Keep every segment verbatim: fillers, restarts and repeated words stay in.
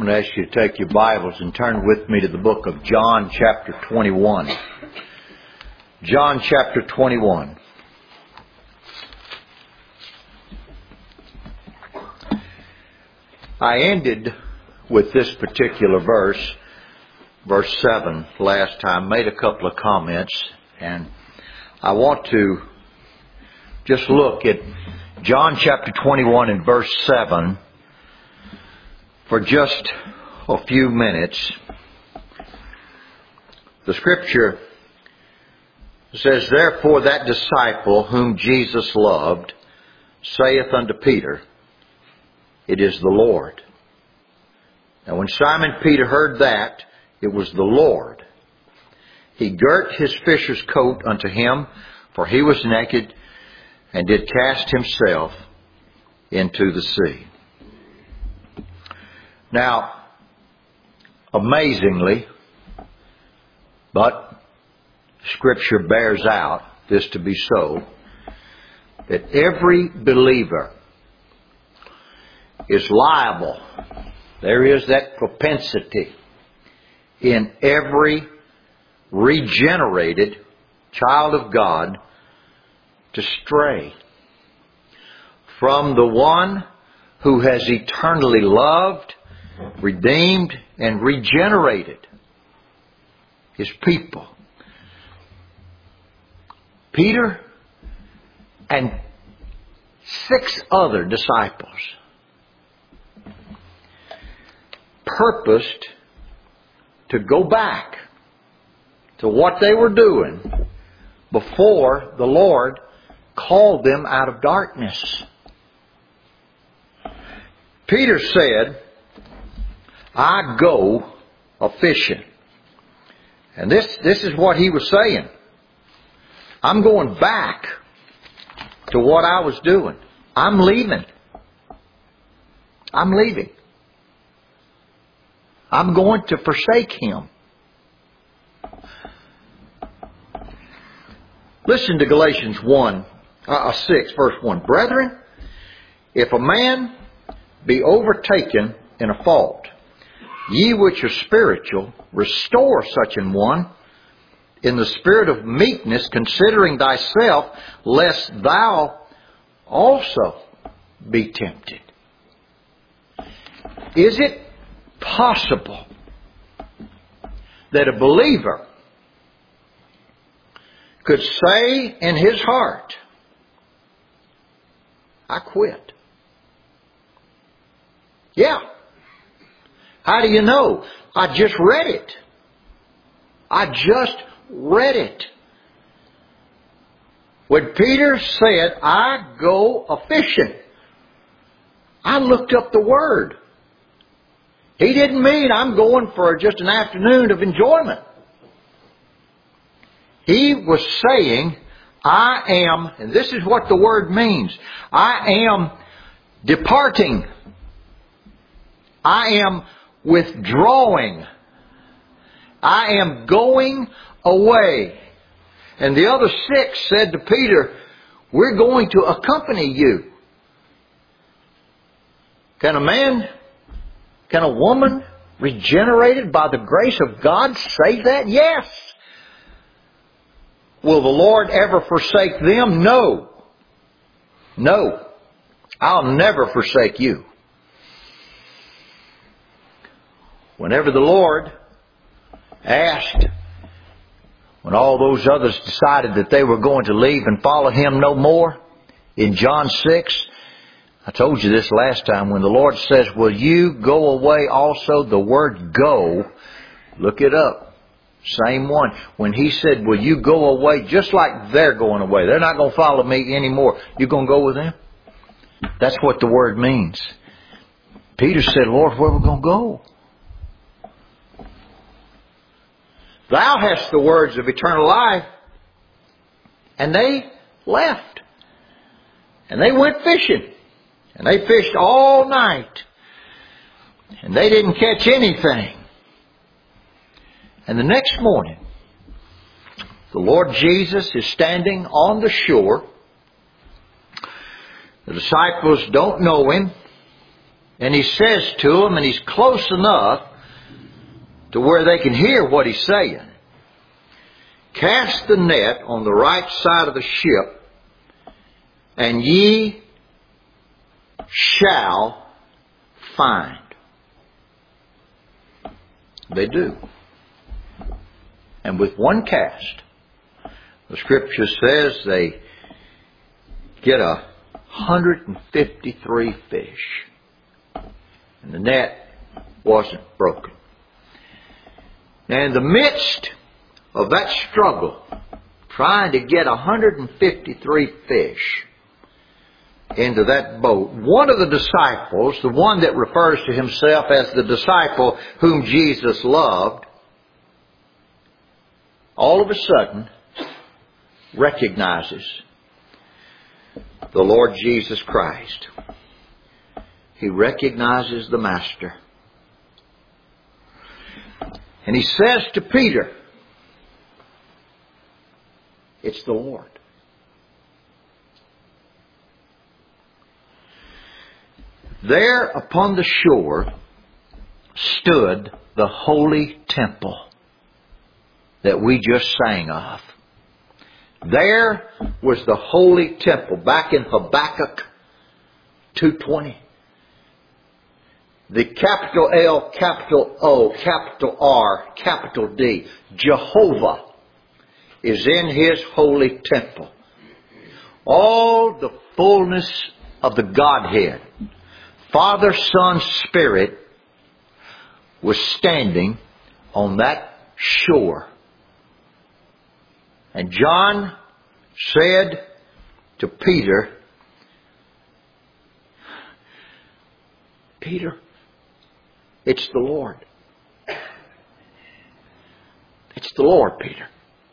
I'm going to ask you to take your Bibles and turn with me to the book of John chapter twenty-one. John chapter twenty-one. I ended with this particular verse, verse seven, last time, made a couple of comments, and I want to just look at John chapter twenty-one and verse seven for just a few minutes. The scripture says, "Therefore that disciple whom Jesus loved saith unto Peter, It is the Lord. And when Simon Peter heard that it was the Lord, he girt his fisher's coat unto him, for he was naked, and did cast himself into the sea." Now, amazingly, but Scripture bears out this to be so, that every believer is liable. There is that propensity in every regenerated child of God to stray from the one who has eternally loved, redeemed, and regenerated His people. Peter and six other disciples purposed to go back to what they were doing before the Lord called them out of darkness. Peter said, "I go a-fishing." And this, this is what he was saying. I'm going back to what I was doing. I'm leaving. I'm leaving. I'm going to forsake Him. Listen to Galatians one, uh, six, verse one. "Brethren, if a man be overtaken in a fault, ye which are spiritual, restore such an one in the spirit of meekness, considering thyself, lest thou also be tempted." Is it possible that a believer could say in his heart, "I quit"? Yeah. How do you know? I just read it. I just read it. When Peter said, "I go a-fishing," I looked up the word. He didn't mean I'm going for just an afternoon of enjoyment. He was saying, I am, and this is what the word means, I am departing. I am withdrawing. I am going away. And the other six said to Peter, "We're going to accompany you." Can a man, can a woman regenerated by the grace of God say that? Yes. Will the Lord ever forsake them? No. No. I'll never forsake you. Whenever the Lord asked, when all those others decided that they were going to leave and follow Him no more, in John six, I told you this last time, when the Lord says, "Will you go away also?" The word "go," look it up. Same one. When He said, "Will you go away?" Just like they're going away. They're not going to follow me anymore. You going to go with them? That's what the word means. Peter said, "Lord, where are we going to go? Thou hast the words of eternal life." And they left. And they went fishing. And they fished all night. And they didn't catch anything. And the next morning, the Lord Jesus is standing on the shore. The disciples don't know Him. And he says to them, and he's close enough to where they can hear what he's saying. Cast the net on the right side of the ship, and ye shall find. They do. And with one cast, the Scripture says they get a one hundred fifty-three fish. And the net wasn't broken. Now in the midst of that struggle, trying to get one hundred fifty-three fish into that boat, one of the disciples, the one that refers to himself as the disciple whom Jesus loved, all of a sudden recognizes the Lord Jesus Christ. He recognizes the Master. And he says to Peter, it's the Lord. There upon the shore stood the holy temple that we just sang of. There was the holy temple back in Habakkuk two twenty. The capital L, capital O, capital R, capital D. Jehovah is in His holy temple. All the fullness of the Godhead, Father, Son, Spirit, was standing on that shore. And John said to Peter, Peter, it's the Lord. It's the Lord, Peter.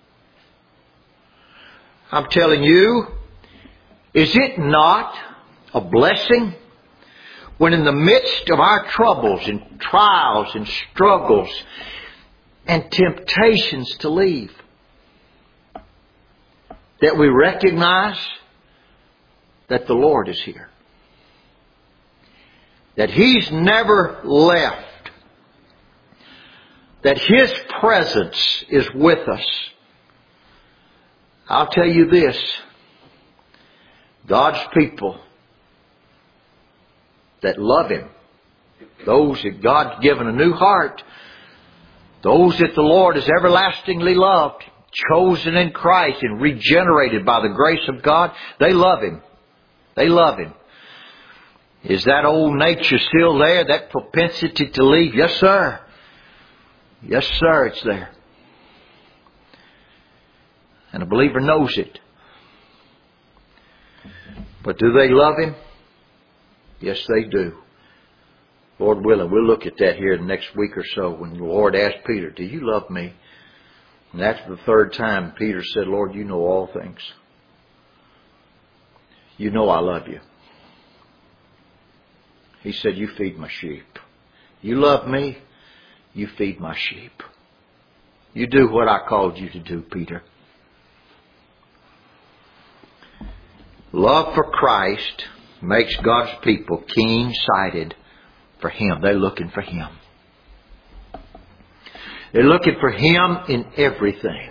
I'm telling you, is it not a blessing when in the midst of our troubles and trials and struggles and temptations to leave, that we recognize that the Lord is here? That He's never left. That His presence is with us. I'll tell you this. God's people that love Him, those that God's given a new heart, those that the Lord has everlastingly loved, chosen in Christ and regenerated by the grace of God, they love Him. They love Him. Is that old nature still there? That propensity to leave? Yes, sir. Yes, sir, it's there. And a believer knows it. But do they love Him? Yes, they do. Lord willing, we'll look at that here in the next week or so when the Lord asked Peter, do you love me? And after the third time, Peter said, Lord, you know all things. You know I love you. He said, you feed my sheep. You love me, you feed my sheep. You do what I called you to do, Peter. Love for Christ makes God's people keen-sighted for Him. They're looking for Him. They're looking for Him in everything.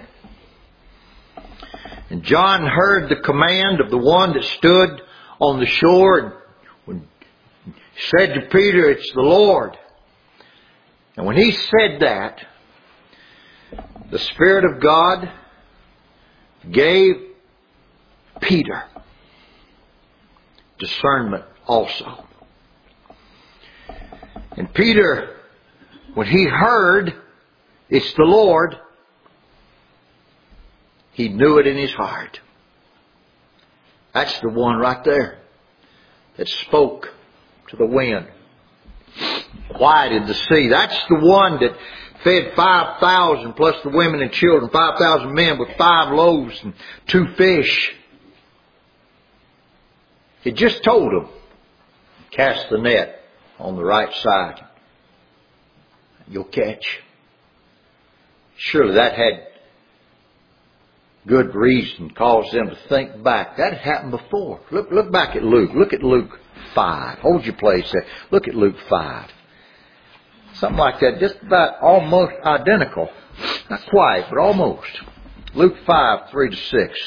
And John heard the command of the one that stood on the shore and said to Peter, it's the Lord. And when he said that, the Spirit of God gave Peter discernment also. And Peter, when he heard it's the Lord, he knew it in his heart. That's the one right there that spoke to the wind, quieted the sea. That's the one that fed five thousand plus the women and children, five thousand men with five loaves and two fish. He just told them, cast the net on the right side. You'll catch. Surely that had good reason caused them to think back. That happened before. Look, look back at Luke. Look at Luke five. Hold your place there. Look at Luke five. Something like that. Just about almost identical. Not quite, but almost. Luke five, three to six.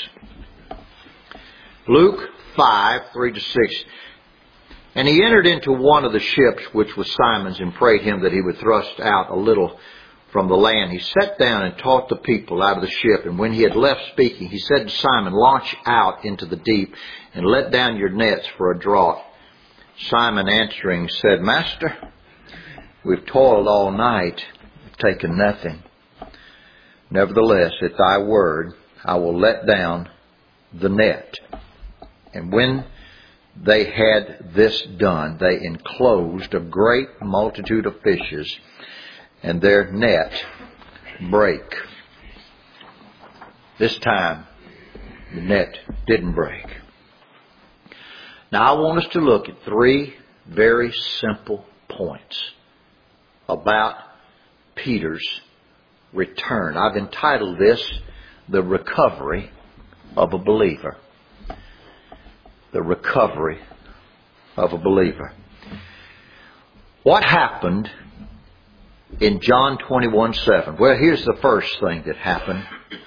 Luke five, three to six. And he entered into one of the ships, which was Simon's, and prayed him that he would thrust out a little from the land. He sat down and taught the people out of the ship. And when he had left speaking, he said to Simon, launch out into the deep and let down your nets for a draught. Simon answering said, Master, we've toiled all night, taken nothing. Nevertheless, at thy word, I will let down the net. And when they had this done, they enclosed a great multitude of fishes, and their net brake. This time, the net didn't break. Now I want us to look at three very simple points about Peter's return. I've entitled this, The Recovery of a Believer. The Recovery of a Believer. What happened in John twenty-one seven? Well, here's the first thing that happened.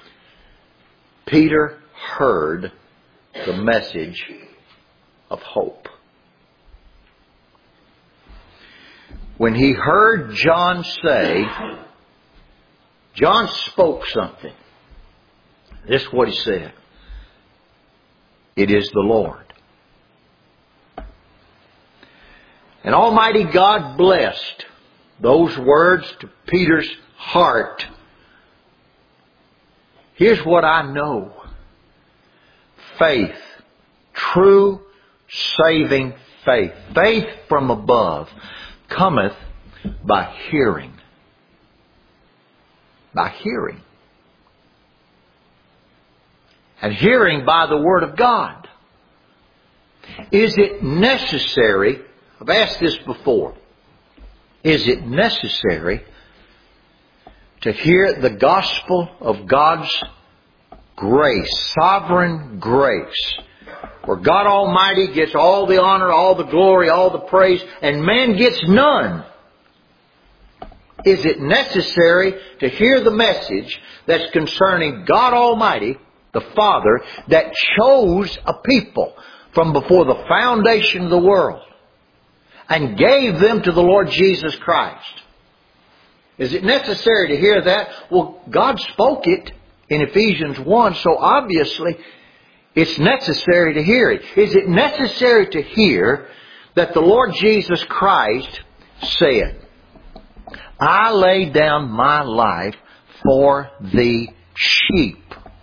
Peter heard the message of hope. When he heard John say, John spoke something. This is what he said. It is the Lord. And Almighty God blessed those words to Peter's heart. Here's what I know. Faith. True saving faith. Faith from above cometh by hearing. By hearing. And hearing by the Word of God. Is it necessary, I've asked this before, is it necessary to hear the gospel of God's grace, sovereign grace, where God Almighty gets all the honor, all the glory, all the praise, and man gets none? Is it necessary to hear the message that's concerning God Almighty, the Father, that chose a people from before the foundation of the world and gave them to the Lord Jesus Christ? Is it necessary to hear that? Well, God spoke it in Ephesians one, so obviously it's necessary to hear it. Is it necessary to hear that the Lord Jesus Christ said, I lay down my life for the sheep?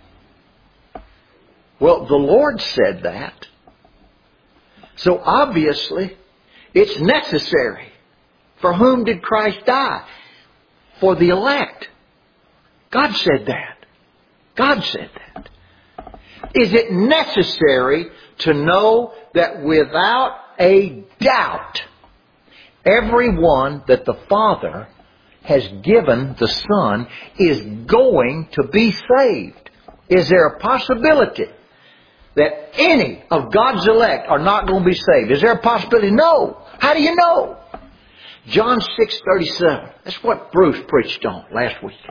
Well, the Lord said that. So obviously, it's necessary. For whom did Christ die? For the elect. God said that. God said that. Is it necessary to know that without a doubt, everyone that the Father has given the Son is going to be saved? Is there a possibility that any of God's elect are not going to be saved? Is there a possibility? No. How do you know? John six thirty-seven. That's what Bruce preached on last week.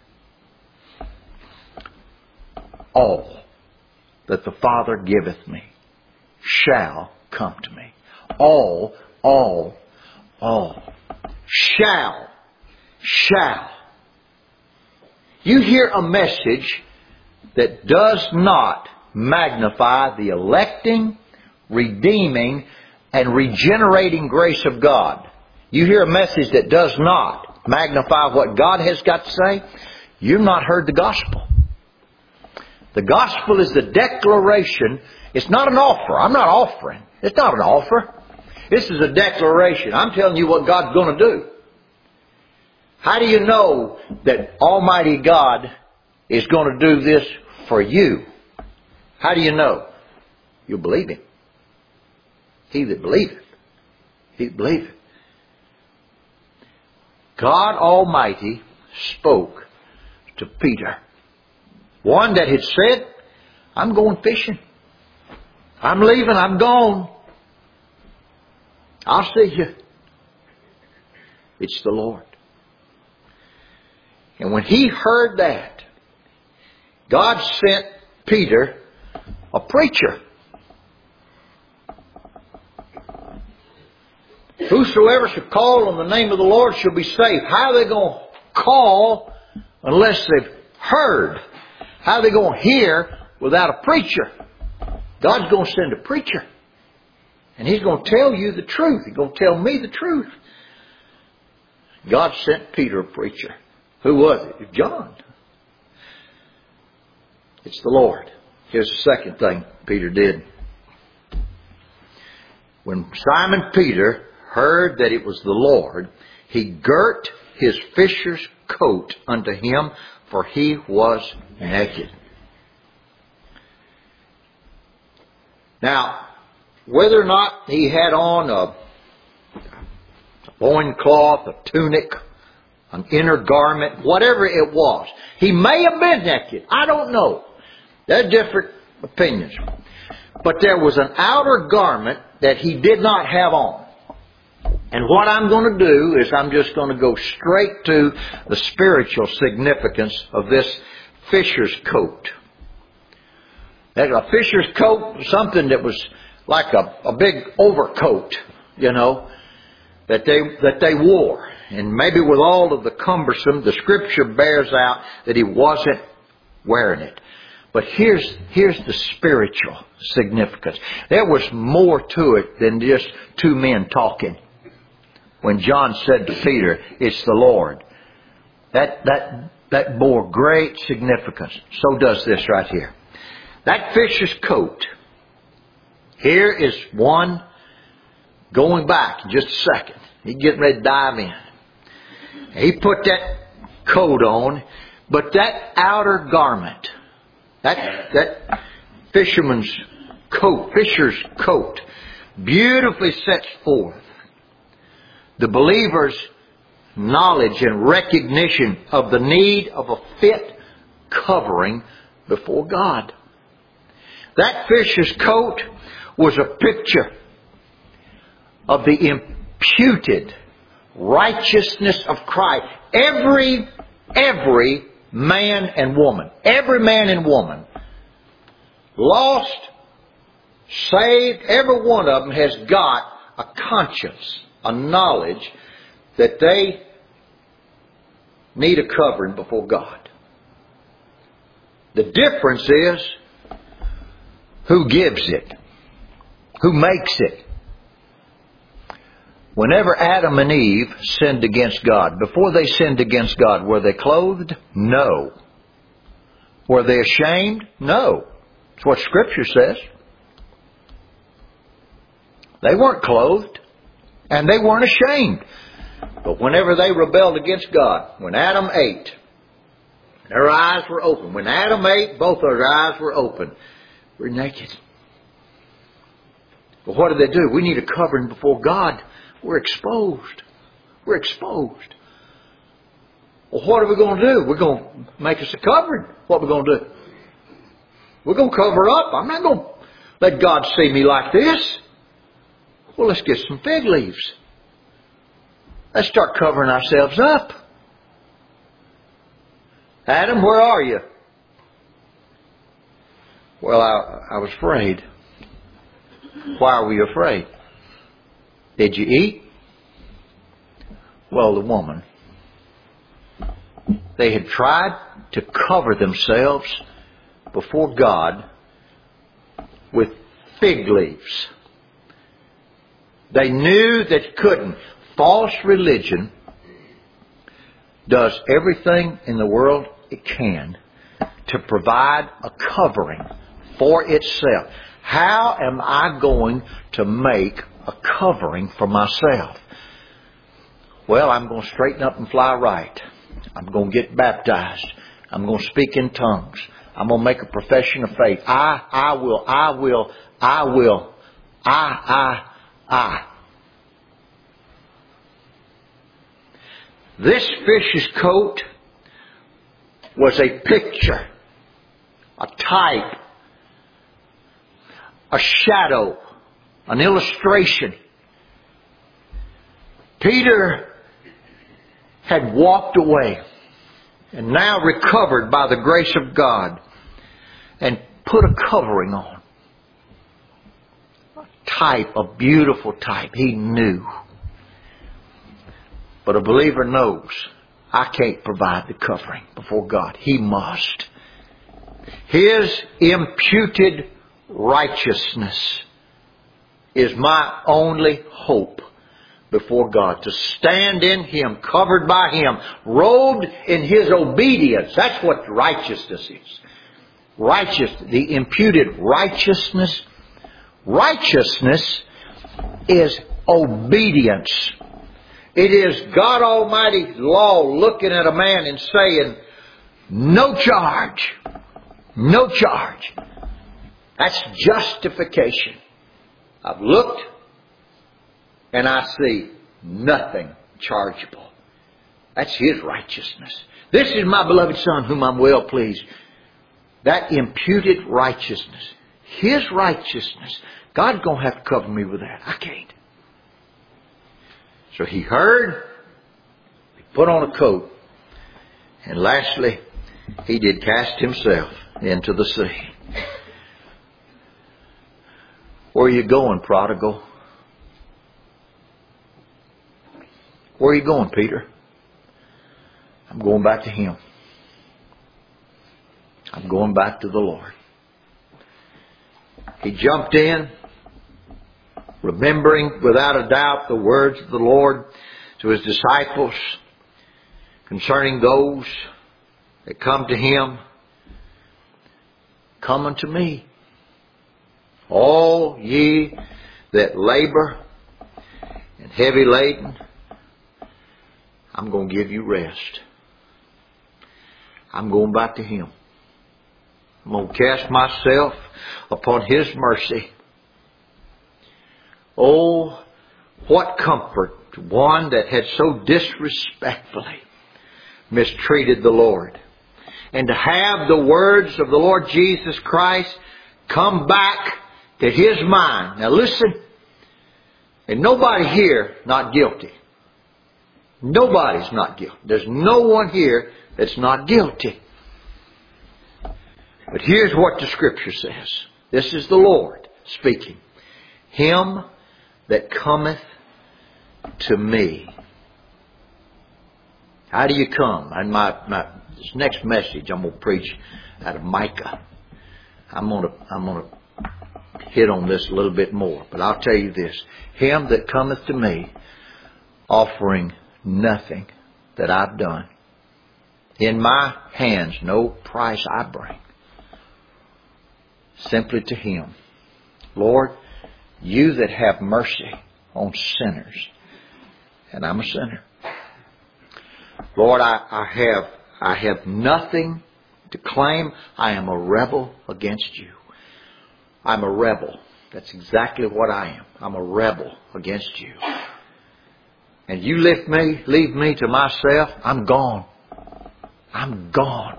All that the Father giveth me shall come to me. All, all, all. Shall. Shall. You hear a message that does not magnify the electing, redeeming, and regenerating grace of God. You hear a message that does not magnify what God has got to say, you've not heard the gospel. The gospel is the declaration. It's not an offer. I'm not offering. It's not an offer. This is a declaration. I'm telling you what God's going to do. How do you know that Almighty God is going to do this for you? How do you know? You believe Him. He that believeth, he that believeth. God Almighty spoke to Peter. One that had said, I'm going fishing. I'm leaving. I'm gone. I'll see you. It's the Lord. And when he heard that, God sent Peter a preacher. Whosoever shall call on the name of the Lord shall be saved. How are they going to call unless they've heard? How are they going to hear without a preacher? God's going to send a preacher. And He's going to tell you the truth. He's going to tell me the truth. God sent Peter a preacher. Who was it? John. It's the Lord. Here's the second thing Peter did. When Simon Peter heard that it was the Lord, he girt his fisher's coat unto him, for he was naked. Now, whether or not he had on a loincloth, a tunic, an inner garment, whatever it was, he may have been naked. I don't know. There are different opinions. But there was an outer garment that he did not have on. And what I'm going to do is I'm just going to go straight to the spiritual significance of this fisher's coat. A fisher's coat was something that was like a, a big overcoat, you know, that they that they wore. And maybe with all of the cumbersome, the Scripture bears out that he wasn't wearing it. But here's here's the spiritual significance. There was more to it than just two men talking. When John said to Peter, it's the Lord. That, that, that bore great significance. So does this right here. That fisher's coat. Here is one going back in just a second. He's getting ready to dive in. He put that coat on, but that outer garment, that, that fisherman's coat, fisher's coat, beautifully sets forth the believer's knowledge and recognition of the need of a fit covering before God. That fisher's coat was a picture of the imputed righteousness of Christ. Every, every man and woman, every man and woman, lost, saved, every one of them has got a conscience, a knowledge that they need a covering before God. The difference is who gives it, who makes it. Whenever Adam and Eve sinned against God, before they sinned against God, were they clothed? No. Were they ashamed? No. That's what Scripture says. They weren't clothed. And they weren't ashamed. But whenever they rebelled against God, when Adam ate, their eyes were open. When Adam ate, both their eyes were open. We're naked. But what did they do? We need a covering before God. We're exposed. We're exposed. Well, what are we going to do? We're going to make us a covering. What are we going to do? We're going to cover up. I'm not going to let God see me like this. Well, let's get some fig leaves. Let's start covering ourselves up. Adam, where are you? Well, I, I was afraid. Why were you afraid? Did you eat? Well, the woman. They had tried to cover themselves before God with fig leaves. They knew that couldn't. False religion does everything in the world it can to provide a covering for itself. How am I going to make a covering for myself? Well, I'm going to straighten up and fly right. I'm going to get baptized. I'm going to speak in tongues. I'm going to make a profession of faith. I, I will, I will, I will, I, I, I. This fish's coat was a picture a type, a shadow, an illustration. Peter had walked away and now recovered by the grace of God and put a covering on. A type, a beautiful type. He knew. But a believer knows, I can't provide the covering before God. He must. His imputed righteousness is my only hope before God. To stand in Him, covered by Him, robed in His obedience. That's what righteousness is. Righteous, the imputed righteousness. Righteousness is obedience. It is God Almighty's law looking at a man and saying, no charge. No charge. That's justification. I've looked and I see nothing chargeable. That's His righteousness. This is my beloved Son whom I'm well pleased. That imputed righteousness. His righteousness. God's going to have to cover me with that. I can't. So He heard. He put on a coat. And lastly, He did cast Himself into the sea. Where are you going, prodigal? Where are you going, Peter? I'm going back to Him. I'm going back to the Lord. He jumped in, remembering without a doubt the words of the Lord to His disciples concerning those that come to Him. Come unto me, all ye that labor and heavy laden, I'm going to give you rest. I'm going back to Him. I'm going to cast myself upon His mercy. Oh, what comfort to one that had so disrespectfully mistreated the Lord. And to have the words of the Lord Jesus Christ come back to his mind. Now listen, and nobody here not guilty. Nobody's not guilty. There's no one here that's not guilty. But here's what the Scripture says. This is the Lord speaking. Him that cometh to me. How do you come? And my, my this next message I'm going to preach out of Micah. I'm going to I'm going to hit on this a little bit more, but I'll tell you this: him that cometh to me, offering nothing that I've done, in my hands no price I bring, simply to him. Lord, you that have mercy on sinners, and I'm a sinner. Lord, I, I have I have nothing to claim. I am a rebel against you. I'm a rebel. That's exactly what I am. I'm a rebel against you. And you lift me, leave me to myself, I'm gone. I'm gone.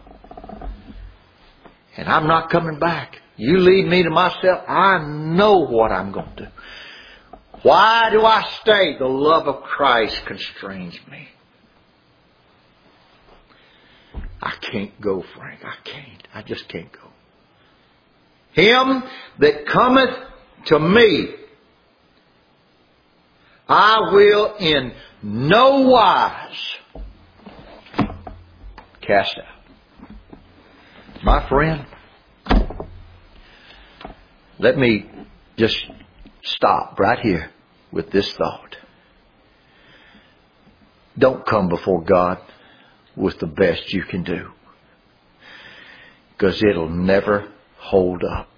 And I'm not coming back. You leave me to myself, I know what I'm going to do. Why do I stay? The love of Christ constrains me. I can't go, Frank. I can't. I just can't go. Him that cometh to me, I will in no wise cast out. My friend, let me just stop right here with this thought. Don't come before God with the best you can do, because it'll never hold up.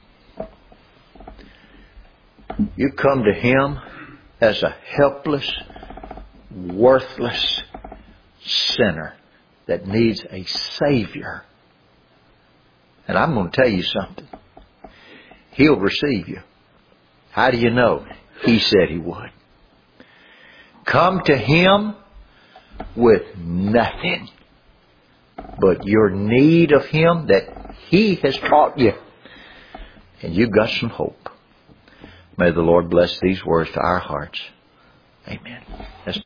You come to Him as a helpless, worthless sinner that needs a Savior. And I'm going to tell you something. He'll receive you. How do you know? He said He would. Come to Him with nothing but your need of Him, that He has taught you. And you've got some hope. May the Lord bless these words to our hearts. Amen. Let's